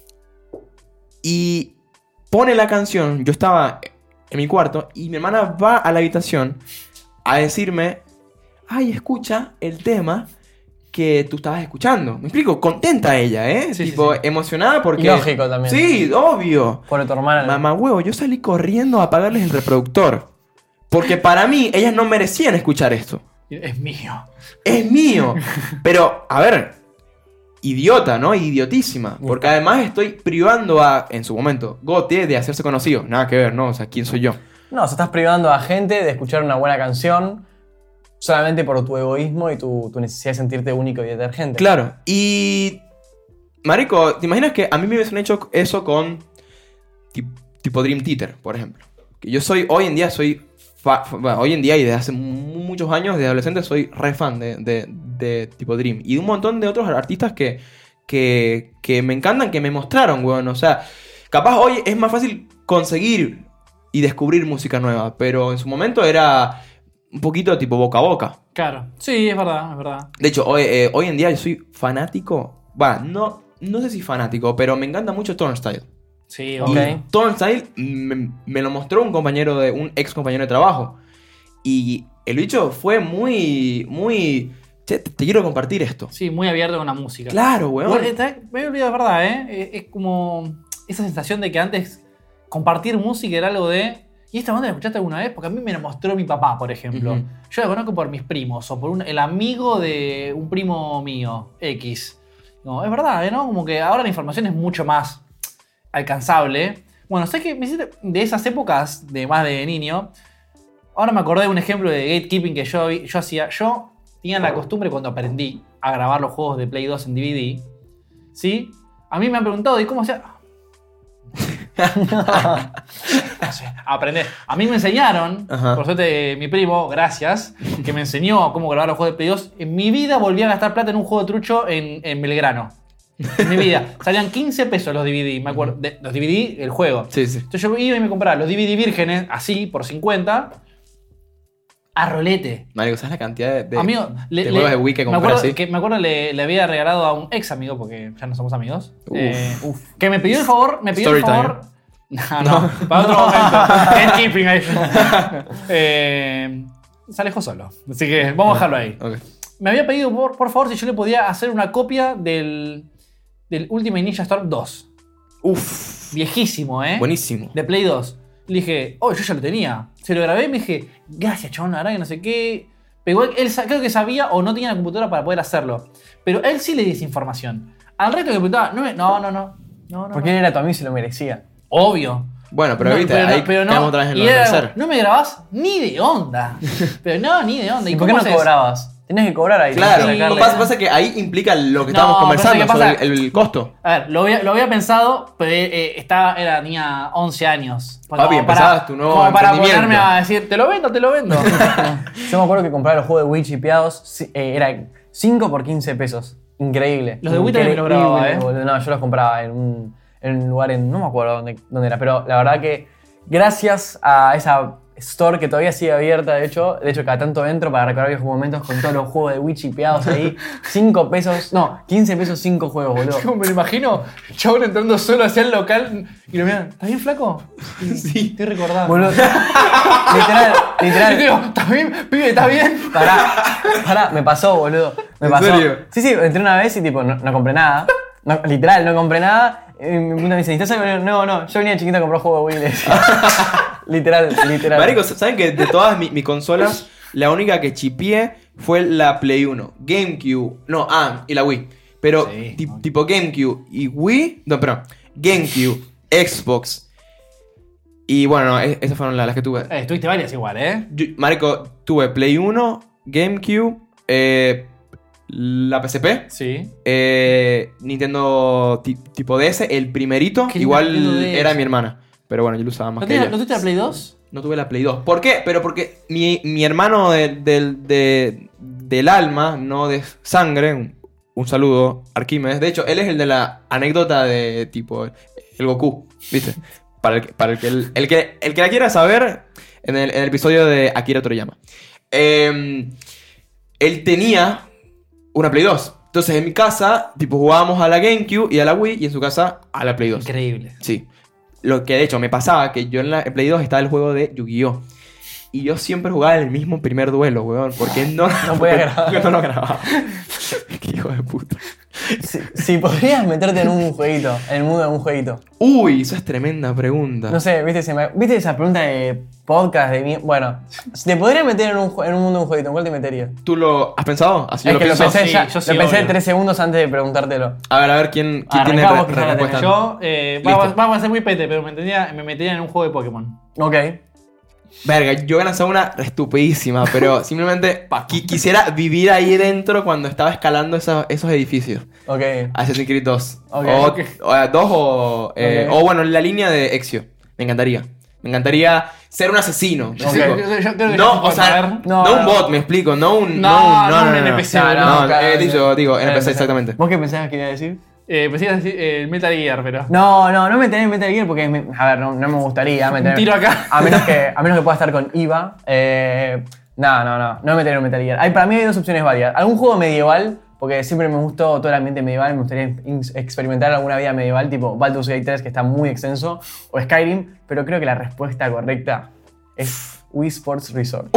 Y pone la canción, yo estaba en mi cuarto, y mi hermana va a la habitación a decirme, ay, escucha el tema que tú estabas escuchando. Me explico, contenta ella, ¿eh? Sí, sí, tipo, sí. emocionada porque... Y lógico también. Sí, obvio. Por tu hermana. Mamá huevo, yo salí corriendo a apagarles el reproductor. Porque para mí, ellas no merecían escuchar esto. Es mío. Es mío. Pero, a ver, idiota, ¿no? Idiotísima. Porque además estoy privando a, en su momento, Gautier de hacerse conocido. Nada que ver, ¿no? O sea, ¿quién soy yo? No, o sea, estás privando a gente de escuchar una buena canción solamente por tu egoísmo y tu, tu necesidad de sentirte único y detergente. Claro. Y... Marico, ¿te imaginas que a mí me hubiesen hecho eso con... ti- tipo Dream Theater, por ejemplo? Que yo soy, hoy en día soy... fa- fa- bueno, hoy en día y desde hace mu- muchos años, de adolescente, soy re fan de, de, de tipo Dream. Y de un montón de otros artistas que, que, que me encantan, que me mostraron, weón. O sea, capaz hoy es más fácil conseguir y descubrir música nueva. Pero en su momento era un poquito tipo boca a boca. Claro. Sí, es verdad, es verdad. De hecho, hoy, eh, hoy en día yo soy fanático. Bueno, no, no sé si fanático, pero me encanta mucho Turnstile. Sí, Ok. ok. Y Turnstile me, me lo mostró un compañero de. Un ex compañero de trabajo. Y el bicho fue muy. Muy. Che, te, te quiero compartir esto. Sí, muy abierto con la música. Claro, weón. Igual, está- me había olvidado, es verdad, ¿eh? Es, es como esa sensación de que antes compartir música era algo de... ¿Y esta banda la escuchaste alguna vez? Porque a mí me la mostró mi papá, por ejemplo. Ujú. Yo la conozco por mis primos o por un- el amigo de un primo mío, X. No, es verdad, ¿eh? ¿no? Como que ahora la información es mucho más alcanzable. Bueno, sé que me hiciste de esas épocas, de más de niño. Ahora me acordé de un ejemplo de gatekeeping que yo, yo hacía. Yo tenía la costumbre cuando aprendí a grabar los juegos de Play dos en D V D. ¿Sí? A mí me han preguntado, ¿y cómo hacía? No sé, aprender. A mí me enseñaron, Ajá. por suerte mi primo, gracias, que me enseñó cómo grabar los juegos de Play dos. En mi vida volví a gastar plata en un juego de trucho en, en Belgrano. En mi vida. Salían quince pesos los D V D, me acuerdo. De- los D V D, el juego. Sí, sí. Entonces yo iba y me compraba los D V D vírgenes, así, por cincuenta, a rolete. Marico, ¿sabes la cantidad de, de, Amigo, de juegos de Wii que me compré acuerdo así? que me acuerdo le, le había regalado a un ex amigo, porque ya no somos amigos. Uf. eh, que me pidió el favor, me pidió Story el favor. No, no, para otro momento. Gatekeeping ahí. eh, se alejó solo. Así que vamos a dejarlo ahí. Ok. Me había pedido por, por favor si yo le podía hacer una copia del, del Ultimate Ninja Storm dos. Uf. Viejísimo, ¿eh? Buenísimo. De Play dos. Le dije, oh, yo ya lo tenía. Se lo grabé y me dije, gracias, chabón, la verdad que no sé qué. Pero él, él sa- creo que sabía o no tenía la computadora para poder hacerlo. Pero él sí le di esa información. Al resto que preguntaba, no, me- no, no, no. no, no Porque no. él era tu amigo y se lo merecía. Obvio. Bueno, pero No, viste, pero no, ahí pero no. quedamos otra vez en Y lo de era, hacer. no me grabás ni de onda. Pero no, ni de onda. ¿Y por qué cómo no haces? cobrabas? Tenés que cobrar ahí. Claro, tenés que lo sacarle. pasa, pasa que ahí implica lo que No, estábamos pasa conversando que sobre pasa- el, el costo. A ver, lo había, lo había pensado, pero eh, estaba, era, tenía once años. Papi, Como empezabas tu nuevo como para emprendimiento. ponerme a decir, te lo vendo, te lo vendo. Yo me acuerdo que compraba los juegos de Wii chipeados, sí, eh, era cinco por quince pesos. Increíble. Los de Wii también me lo grababa, Increíble, ¿eh? boludo. No, yo los compraba en un, en un lugar en. No me acuerdo dónde, dónde era, pero la verdad que gracias a esa store que todavía sigue abierta, de hecho, de hecho cada tanto entro para recordar viejos momentos con todos los juegos de Wii chipeados ahí. cinco pesos, no, quince pesos, cinco juegos, boludo. Yo me lo imagino, chabón entrando solo hacia el local y lo miran, ¿estás bien, flaco? Sí, estoy recordando. Boludo. literal, Y literal. digo, ¿estás bien? Pibe, ¿estás bien? Pará, pará, me pasó, boludo. Me ¿En pasó. serio? Sí, sí, entré una vez y tipo, no, no compré nada. No, literal, no compré nada. Y mi puta me dice, ¿necesitas algo? No, no, yo venía chiquito a comprar juego de Wii. le decía. literal, literal. Marico, ¿saben que de todas mis, mis consolas, la única que chipié fue la Play uno? GameCube, no, ah, y la Wii. Pero Sí, ti- ok. tipo GameCube y Wii, no, perdón, GameCube, Xbox. Y bueno, no, es- esas fueron las, las que tuve. Eh, estuviste varias igual, ¿eh? Yo- Marico, tuve Play uno, GameCube, eh, la P S P. Sí. Eh, Nintendo ti- tipo D S, el primerito, Qué lindo Nintendo igual D S. era mi hermana. Pero bueno, yo lo usaba más ¿No, que tenías- ella. ¿No tuviste la Play dos? No tuve la Play dos. ¿Por qué? Pero porque mi, mi hermano de- del- de- del alma, no de sangre, un, un saludo, Arquímedes. De hecho, él es el de la anécdota de tipo el Goku, ¿viste? Para el, que- para el que el, el que el que la quiera saber, en el, en el episodio de Akira Toriyama. Eh, él tenía una Play dos. Entonces en mi casa, tipo, jugábamos a la GameCube y a la Wii, y en su casa a la Play dos. Increíble. Sí. Lo que de hecho me pasaba que yo en la en Play dos estaba el juego de Yu-Gi-Oh! Y yo siempre jugaba el mismo primer duelo, weón. Porque no, No podía porque grabar. No lo grababa. Qué hijo de puta. Si, si podrías meterte en un jueguito, en el mundo de un jueguito. Uy, esa es tremenda pregunta. No sé, ¿viste, se me- ¿viste esa pregunta de podcast? De mi- bueno, si te podrías meter en un, jue- en un mundo de un jueguito, ¿en cuál te meterías? ¿Tú lo has pensado? Así es yo que lo lo pienso. pensé, Sí, ya, yo sí, lo pensé obvio. tres segundos antes de preguntártelo. A ver, a ver quién, quién tiene Arrancamos, re- que ya la respuesta. Yo, eh, Listo. vamos, vamos a ser muy pete, pero me, tendría- me metería en un juego de Pokémon. Ok. Verga, yo voy a lanzar una estupidísima, pero simplemente qui- quisiera vivir ahí dentro cuando estaba escalando esos, esos edificios. Ok. Assassin's Creed dos. Ok, o, ok. o, eh, dos o... eh, Ok. o bueno, la línea de Ezio. Me encantaría. Me encantaría ser un asesino. ¿me Ok. explico? Yo- yo creo que ya No, se o puede sea, saber. no, No, un no. bot, me explico. No un... No, no un N P C, No, no, no, claro, eh, dicho, digo, Eh, N P C, exactamente. ¿Vos qué pensabas que iba a decir? Eh, pensé que iba a decir eh, el Metal Gear, pero. No, no, no me tenés en Metal Gear porque, me- a ver, no, no me gustaría meter... Un tiro acá. A menos que, a menos que pueda estar con I V A. Eh, no, no, no, no me metería en Metal Gear. Hay, para mí hay dos opciones válidas. Algún juego medieval, porque siempre me gustó todo el ambiente medieval, me gustaría in- experimentar alguna vida medieval, tipo Baldur's Gate tres, que está muy extenso, o Skyrim, pero creo que la respuesta correcta es Wii Sports Resort.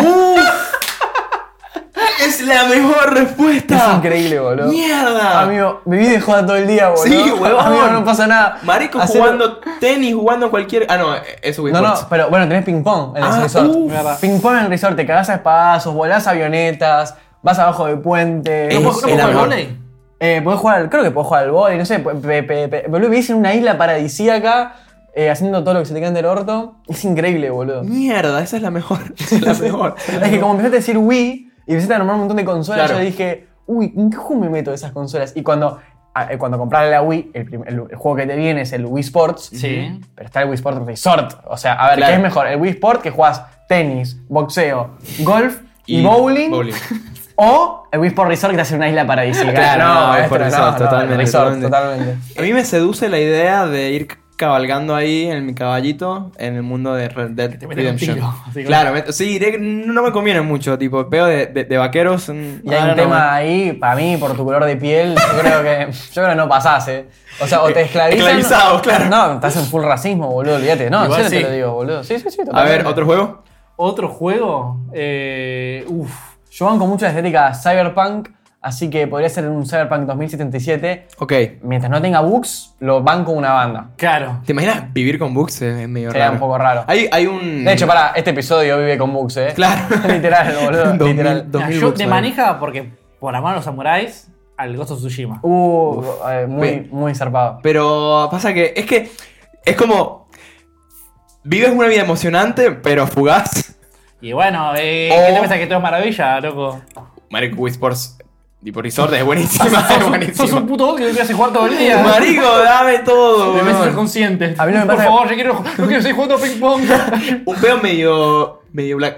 ¡Es la mejor respuesta! Es increíble, boludo. ¡Mierda! Amigo, viví de joda todo el día, boludo. Sí, huevón. Amigo, no pasa nada. Marico Hacelo- jugando tenis, jugando cualquier... Ah, no, eso Wii No, no, Sports. pero bueno, tenés ping-pong en Ah, el resort. uf. Ping pong en el resort, te cagás a espadazos, volás avionetas, vas abajo de puente. Es ¿No puedo, no puedo el jugar al amor. volei? Eh, podés jugar, creo que podés jugar al vóley, no sé, pe- pe- pe- pe- boludo, vivís en una isla paradisíaca, eh, haciendo todo lo que se te cante el orto. Es increíble, boludo. Mierda, esa es la mejor. Esa es la mejor. Es que como empezaste a decir Wii y empezaste a nombrar un montón de consolas, Claro. yo dije, uy, ¿en qué juego me meto de esas consolas? Y cuando, ah, eh, cuando comprarle la Wii, el, prim- el- el juego que te viene es el Wii Sports. Sí. Pero está el Wii Sport Resort. O sea, a ver, Claro. ¿qué es mejor? ¿El Wii Sport que jugás tenis, boxeo, golf y, Y bowling? bowling. ¿O el Wii Sport Resort que te hace una isla paradisíaca? Claro, no, Wii esto Sport Resort, totalmente, Resort, totalmente. totalmente. A mí me seduce la idea de ir cabalgando ahí en mi caballito en el mundo de Red Dead te meten un Redemption. tiro, así como- Claro, me- sí, diré que no me conviene mucho, tipo, veo de, de, de vaqueros. mm, Y hay ahora un no tema me- ahí, para mí, por tu color de piel, yo creo que, yo creo que no pasás, ¿eh? O sea, o te esclavizan... Esclavizado, claro. No, estás en full racismo, boludo, olvídate. No, en Igual serio sí. te lo digo, boludo. Sí, sí, sí, A totalmente. ver, ¿otro juego? ¿Otro juego? Eh, uf. Yo banco mucho la estética cyberpunk, así que podría ser un Cyberpunk dos mil setenta y siete. Ok. Mientras no tenga bugs, lo banco una banda. Claro. ¿Te imaginas vivir con bugs? Es medio Sería raro. un poco raro. Hay, hay un... De hecho, para este episodio vive con bugs, ¿eh? Claro. Literal, boludo. dos mil, literal. dos Mira, mil yo bucks, te madre. maneja porque por amar a los samuráis al Ghost of Tsushima. Uh, eh, muy, Pe- muy zarpado. Pero pasa que es que es como... Vives una vida emocionante, pero fugaz. Y bueno, eh, O- ¿qué te piensas que todo es maravilla, loco? Marico, Wii Sports tipo Resort es buenísima, es Sos un buenísima. puto bot que te hace jugar todo el día. Marico, dame todo, Debes ser weón. consciente. A mí no me Por pasa- favor, yo quiero, no quiero seguir jugando ping pong. Un peo medio. medio Black.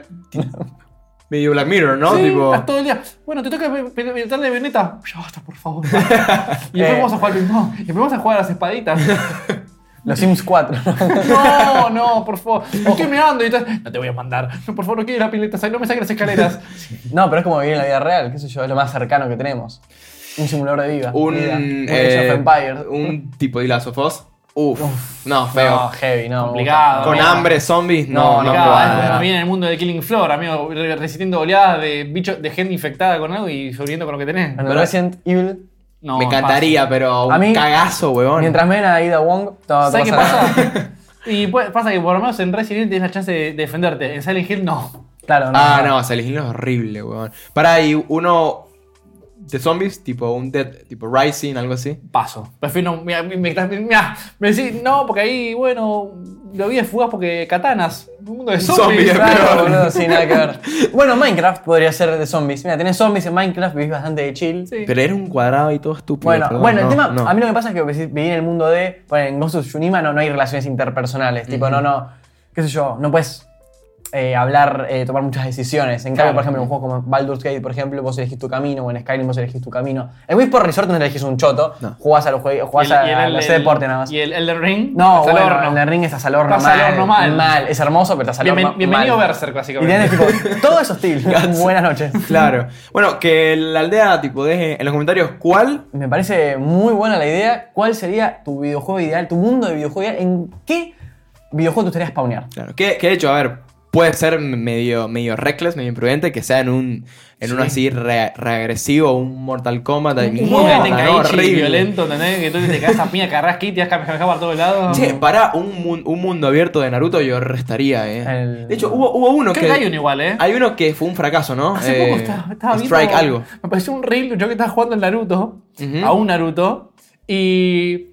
medio Black Mirror, ¿no? Sí, tipo. estás todo el día. Bueno, te toca evitar de Veneta. Ya basta, por favor. Y después Eh. vamos a jugar ping pong. Y después vamos a jugar a las espaditas. Los Sims cuatro. No, no, por favor. Me estoy mirando y tal. No te voy a mandar. No, por favor, no quiero ir a la pileta. No me saques las escaleras. No, pero es como vivir en la vida real, qué sé yo, es lo más cercano que tenemos. Un simulador de vida. Un. vida. Un eh, Age of Empires. un tipo de Last of Us. Uf. No, feo. No, heavy, no. me Complicado. Con no. hambre, zombies, no, no, No, Complicado, es cuadra. como viene en el mundo de Killing Floor, amigo, re- resistiendo oleadas de bichos, de gente infectada con algo y sobreviviendo con lo que tenés. gusta. En el Resident Evil, No, Me encantaría, pero un A mí- cagazo, huevón. mientras me ven a Ida Wong, no, paso. no ¿Sabes qué pasa nada. pasa? Y pues, pasa que por lo menos en Resident Evil tienes la chance de defenderte. En Silent Hill no. Claro, no. Ah, no, Silent Hill es horrible, huevón. Para ahí, uno de zombies, tipo un Dead, tipo Rising, algo así. Paso. Prefiero no. Mira, me, me, mira, me decís, no, porque ahí, bueno, lo vi de fugas porque katanas. Un mundo de zombies. Zombies, Claro, pero- boludo, sí, nada que ver. Bueno, Minecraft podría ser de zombies. Mira, tenés zombies en Minecraft, vivís bastante de chill. Sí. Pero era un cuadrado y todo estúpido. Bueno, perdón, bueno, el no, tema, no. a mí lo que pasa es que viví viví en el mundo de, bueno, en Ghost of Tsushima no, no hay relaciones interpersonales, tipo, no, no, qué sé yo, no puedes eh, hablar, eh, tomar muchas decisiones. En cambio, Claro. por ejemplo, en un juego como Baldur's Gate, por ejemplo, vos elegís tu camino, o en Skyrim vos elegís tu camino. En Wii Sport Resort no elegís un choto, No. jugás a los juegos, jugás a, a los deportes nada más. Y el Elden Ring. No, hasta el bueno, horno. en el ring estás al horno Estás al mal, horno mal. mal. Es hermoso, pero estás al Bienven- horno bienvenido mal. Berserk, Y básicamente. tienes tipo, todo es hostil. Buenas noches. Claro. Bueno, que la aldea, tipo, deje en los comentarios cuál. Me parece muy buena la idea. ¿Cuál sería tu videojuego ideal, tu mundo de videojuego ideal? ¿En qué videojuego te gustaría spawnear? Claro. Que, que de hecho, a ver, puede ser medio, medio reckless, medio imprudente, que sea en un, en un Sí. así re- reagresivo, un Mortal Kombat de Un mierda, juego que tenga ¿no? Ichi Horrible. violento, ¿entendés? Que tú te cagas a piña, carras kit y vas a por todos lados. Che, para un, mun- un mundo abierto de Naruto yo restaría, eh. El- De hecho, hubo, hubo uno Creo que. que hay uno igual, ¿eh? Hay uno que fue un fracaso, ¿no? Hace Eh, poco estaba, estaba viendo. Strike algo. Me pareció un reel, yo que estaba jugando en Naruto, Ujú. a un Naruto, y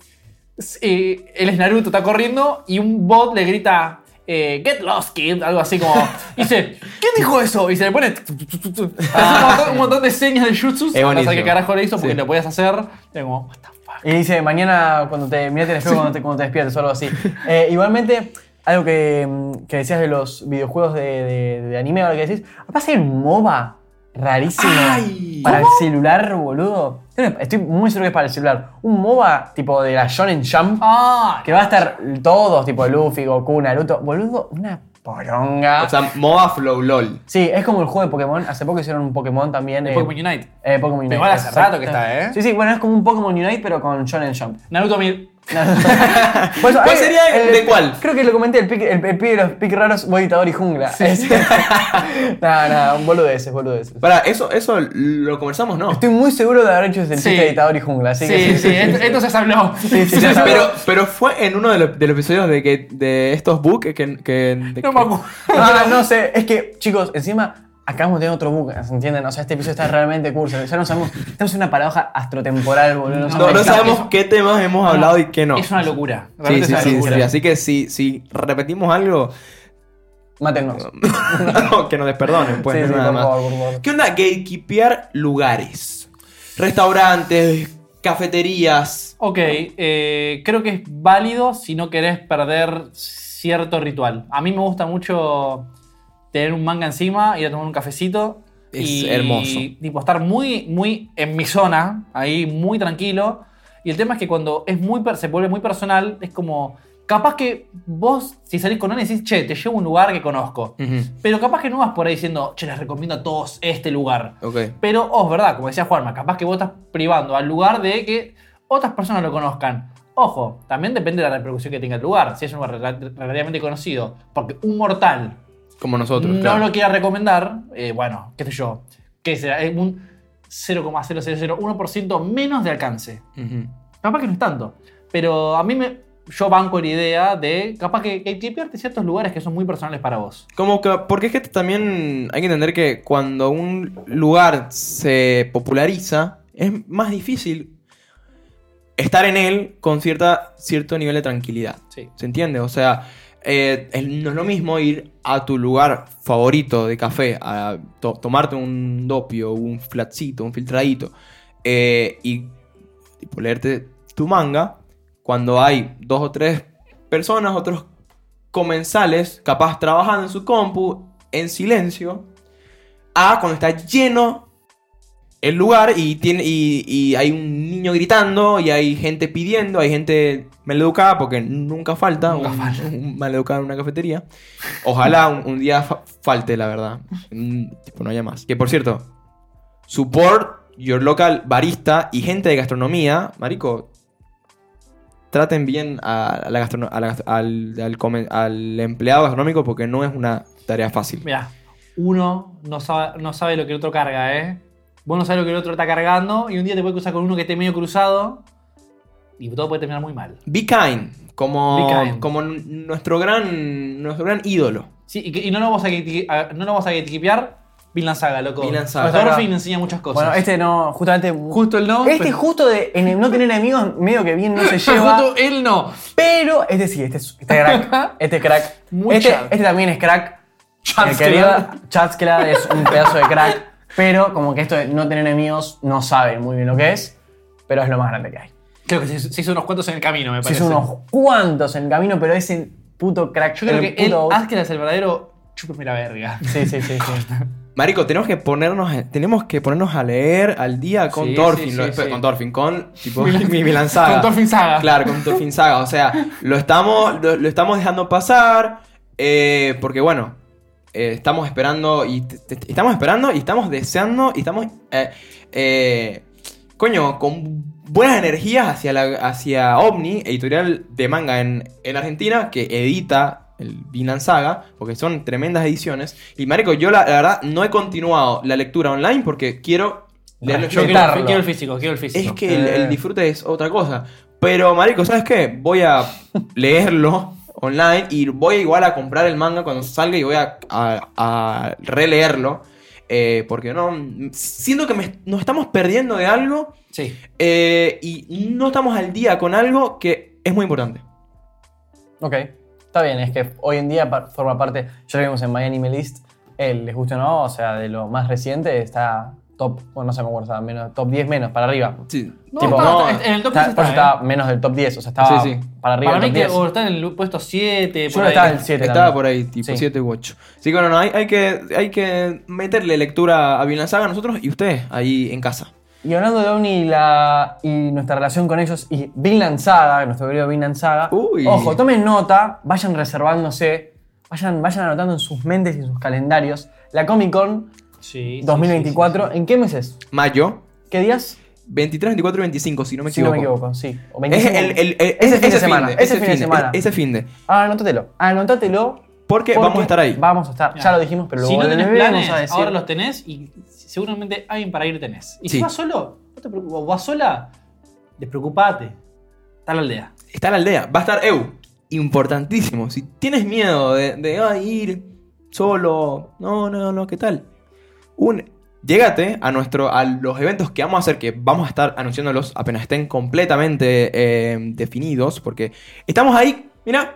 eh, él es Naruto, está corriendo, y un bot le grita. Eh, get lost, kid, algo así como. Y dice, ¿quién dijo eso? Y se le pone. Hace un, montón, un montón de señas de jutsus. Es No sé buenísimo. qué carajo le hizo porque Sí. lo podías hacer. Tengo, what the fuck. Y dice, mañana cuando te mirate el espejo cuando, te, cuando te despiertes o algo así. Eh, igualmente, algo que, mm, que decías de los videojuegos de, de, de anime, ahora que decís, va a ser un MOBA rarísimo Ay, para ¿cómo? el celular, boludo. Estoy muy seguro que es para el celular. Un MOBA tipo de la Shonen Jump, Ah, que va a estar todos, tipo Luffy, Goku, Naruto. Boludo, una poronga. O sea, MOBA Flow LOL. Sí, es como el juego de Pokémon. Hace poco hicieron un Pokémon también. de eh, Pokémon Unite. eh, Pokémon Unite. igual hace exacto. rato que está, ¿eh? Sí, sí, bueno, es como un Pokémon Unite, pero con Shonen Jump. Naruto Mid. Por eso, ¿Cuál eh, sería el de cuál? Creo que lo comenté, el pique, el, el pibe de los piques raros, voy dictador y jungla. Sí. Nada, nada, un boludeces, boludeces. Para, eso, eso lo conversamos, ¿no? Estoy muy seguro de haber hecho ese Sí. chiste de dictador y jungla, así Sí, que sí, esto, esto se habló. Sí, sí, ya Pero, pero fue en uno de los, de los episodios de, que, de estos books que... que de- No me acuerdo. No, no sé, es que, chicos, encima acabamos de tener otro bug, ¿se entienden? O sea, este episodio está realmente curso. Ya no sabemos, estamos en una paradoja astrotemporal, boludo. No, no sabemos- sabemos eso- qué temas hemos hablado y qué no. Es una locura. Sí, Realmente sí, es una sí, locura. sí. Así que si, si repetimos algo, Mátennos. no, que nos desperdonen, pues, Sí, sí, nada por más. favor, por favor. ¿Qué onda? Gatekeepear lugares. Restaurantes, cafeterías. Ok, eh, creo que es válido si no querés perder cierto ritual. A mí me gusta mucho tener un manga encima, ir a tomar un cafecito. Es y, hermoso. Tipo, estar muy, muy en mi zona, ahí muy tranquilo. Y el tema es que cuando es muy per- se vuelve muy personal, es como. Capaz que vos, si salís con alguien, decís, che, te llevo a un lugar que conozco. Ujú. Pero capaz que no vas por ahí diciendo, che, les recomiendo a todos este lugar. Ok. Pero, oh, es verdad, como decía Juanma, capaz que vos estás privando al lugar de que otras personas lo conozcan. Ojo, también depende de la repercusión que tenga el lugar. Si es un lugar rel- relativamente conocido, porque un mortal Como nosotros, no claro. lo quiera recomendar, eh, bueno, qué sé yo, ¿qué será? Es un cero coma cero cero cero uno por ciento menos de alcance. Ujú. Capaz que no es tanto. Pero a mí me. Yo banco la idea de capaz que gatekeepearte ciertos lugares que son muy personales para vos. Como que, porque es que también hay que entender que cuando un lugar se populariza, es más difícil estar en él con cierta, cierto nivel de tranquilidad. Sí. ¿Se entiende? O sea, eh, es- no es lo mismo ir a tu lugar favorito de café, a to- tomarte un doppio, un flatcito, un filtradito, eh, y tipo, leerte tu manga, cuando hay dos o tres personas, otros comensales, capaz trabajando en su compu, en silencio, a cuando está lleno el lugar y, tiene, y, y hay un niño gritando y hay gente pidiendo, hay gente maleducada, porque nunca falta, Nunca un, falta. un maleducado en una cafetería. Ojalá un, un día fa- falte, la verdad. Mm, tipo, no haya más. Que por cierto, support your local barista y gente de gastronomía, marico, traten bien a, a la gastrono- a la gast- al, al come- al empleado gastronómico, porque no es una tarea fácil. Mira, uno no sabe, no sabe lo que el otro carga, ¿eh? Vos no sabes lo que el otro está cargando y un día te puede cruzar con uno que esté medio cruzado y todo puede terminar muy mal. Be kind, como, Be kind. como n- nuestro gran, nuestro gran ídolo. Sí, y, que- y no lo vamos a, gate- a- no lo vamos a gatekeepear. Vinland Saga, loco. Vinland Saga. Thorfinn enseña muchas cosas. Bueno, este no, justamente. Justo el no. Este pero- justo de en- no tener enemigos, medio que bien no se lleva. Justo él no. Pero este sí, este es este crack. Este es crack. Muy Este, chat. este también es crack. Chatskelad. El querido Chatskelad es un pedazo de crack. Pero como que esto de no tener enemigos no sabe muy bien lo que es. Pero es lo más grande que hay. Creo que se, se hizo unos cuantos en el camino, me Se parece. hizo unos cuantos en el camino, pero es el puto crack. Yo creo el que él, puto- Asker es el verdadero chúpeme la verga. Sí, sí, sí, sí. Marico, tenemos que ponernos, tenemos que ponernos a leer al día con Sí, Thorfinn. sí, lo- sí, sí. Con Thorfinn, con tipo mi Vinland Saga. Con Thorfinn Saga. Claro, con Thorfinn Saga. O sea, lo estamos, lo, lo estamos dejando pasar. eh, porque bueno, eh, estamos esperando y te- te- estamos esperando y estamos deseando y estamos eh, eh, coño, con buenas energías hacia la hacia Omni, editorial de manga en, en Argentina, que edita el Vinland Saga, porque son tremendas ediciones. Y marico, yo la, la verdad no he continuado la lectura online porque quiero leerlo Yo yo. quiero, Respetarlo. quiero el físico, quiero el físico. Es que el, Eh. el disfrute es otra cosa. Pero marico, ¿sabes qué? Voy a leerlo online y voy igual a comprar el manga cuando salga y voy a, a- a releerlo. eh, porque no, siento que me- nos estamos perdiendo de algo Sí. eh, y no estamos al día con algo que es muy importante. Ok, está bien, es que hoy en día par- forma parte, ya lo vimos en My Anime List, el les guste o no, o sea, de lo más reciente está top, bueno, no sé cómo está, menos, top diez menos, para arriba. Sí. No, Tipo, está- no, está- en el top Está- diez por está, eso estaba ¿eh? menos del top diez, o sea, estaba Sí, sí. para arriba Para del mí top que diez. o está en el puesto siete. Yo por no ahí. estaba en el siete Estaba también. por ahí, tipo Sí. siete u ocho. Así que bueno, no, hay, hay que, hay que meterle lectura a Vinland Saga nosotros y ustedes ahí en casa. Y hablando de Omni y, la, y nuestra relación con ellos y Vinland Saga, nuestro querido Vinland Saga, Uy. ojo, tomen nota, vayan reservándose, vayan, vayan anotando en sus mentes y en sus calendarios la Comic Con Sí, sí, dos mil veinticuatro, sí, sí, sí. ¿en qué meses? Mayo, ¿Qué días? veintitrés, veinticuatro y veinticinco, si no me Si no equivoco. me equivoco, sí. O Es veinticinco. el, el- el- ese fin de semana. finde, ese fin de semana. Ese fin de. Ah, anótatelo. Anótatelo. Porque vamos a estar ahí. Vamos a estar. Ya lo dijimos, pero si lo no tenés volveremos planes, a decir. ahora los tenés y seguramente alguien para ir tenés. Y Sí. si vas solo, no te preocupes. O vas sola, despreocupate. Está en la aldea. Está la aldea. Va a estar Eu. Importantísimo. Si tienes miedo de, de ay, ir solo. No, no, no, ¿qué tal? Un. Llégate a, nuestro, a los eventos que vamos a hacer, que vamos a estar anunciándolos apenas estén completamente eh, definidos, porque estamos ahí, mira,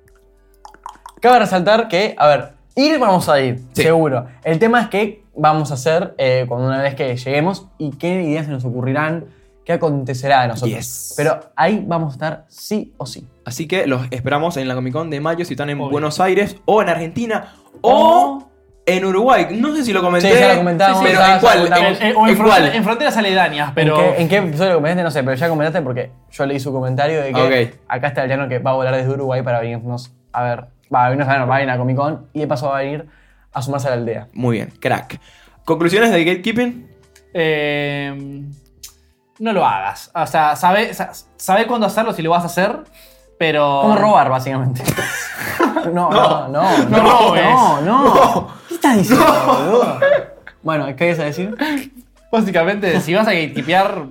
Cabe resaltar que, a ver, ir vamos a ir, Sí. seguro. El tema es qué vamos a hacer eh, cuando una vez que lleguemos y qué ideas se nos ocurrirán, qué acontecerá de nosotros. Yes. Pero ahí vamos a estar sí o sí. así que los esperamos en la Comic Con de mayo si están en Obvio. Buenos Aires o en Argentina o en Uruguay. No sé si lo comenté, Sí, ya lo comentamos, pero ya ¿en lo cuál? comentamos. Eh, eh, o en, ¿En fron- cuál? en fronteras aledañas, pero. ¿En, qué, en qué episodio lo comentaste? No sé, pero ya comentaste porque yo leí su comentario de que Ok. acá está el llano que va a volar desde Uruguay para venirnos a ver. Va a venirnos a ver, va a ir a Comic Con y de paso va a venir a sumarse a la aldea. Muy bien, crack. ¿Conclusiones de Gatekeeping? Eh, no lo hagas. O sea, sabe, sa- sabe cuándo hacerlo si lo vas a hacer, pero. Como robar, básicamente. No, no, no. No, No robes. no, no. ¿Qué estás diciendo, boludo? Bueno, ¿qué ibas a decir? Básicamente, si vas a gatekeepear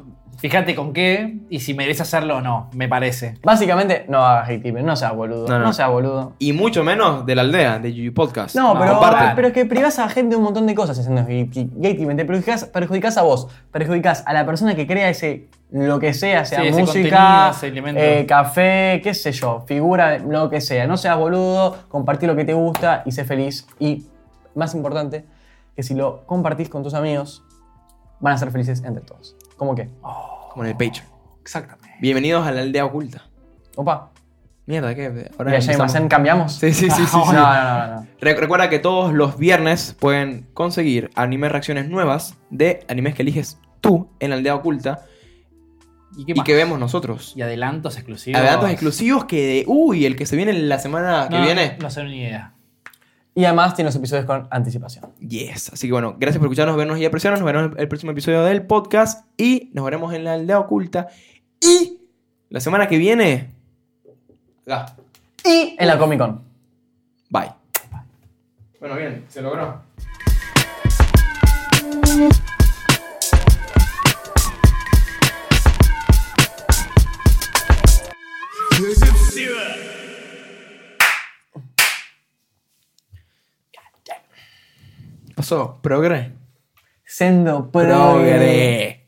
Fíjate con qué y si merece hacerlo o no, me parece. Básicamente, no hagas gatekeeping, no seas boludo. No, No, no. seas boludo. Y mucho menos de la aldea, de Yuyu Podcast. No, No, pero, comparte. pero es que privás a la gente de un montón de cosas haciendo gate- gatekeeping. Te perjudicás, perjudicás a vos, perjudicás a la persona que crea ese, lo que sea, sea Sí, ese música, contenido, ese elemento. eh, café, qué sé yo, figura, lo que sea. No seas boludo, compartí lo que te gusta y sé feliz. Y, más importante, que si lo compartís con tus amigos, van a ser felices entre todos. ¿Cómo qué? Como en el Patreon. Exactamente. Bienvenidos a la aldea oculta. Opa. Mierda, ¿qué? Ahora ¿Y a empezamos. Jameson cambiamos? Sí, sí, sí, sí. No, sí. no, no, no, no. Re- recuerda que todos los viernes pueden conseguir anime reacciones nuevas de animes que eliges tú en la aldea oculta ¿Y qué y más? que vemos nosotros. Y adelantos exclusivos. Adelantos exclusivos que... Uy, el que se viene la semana que No, viene. No sé ni idea. Y además tiene los episodios con anticipación. Yes. Así que bueno, gracias por escucharnos, vernos y apreciarnos. Nos veremos en el próximo episodio del podcast y nos veremos en la aldea oculta. Y la semana que viene... Acá. Y en la Comic Con. Bye. Bueno, bien, se logró. Pasó, progre. Sendo progre. Progre.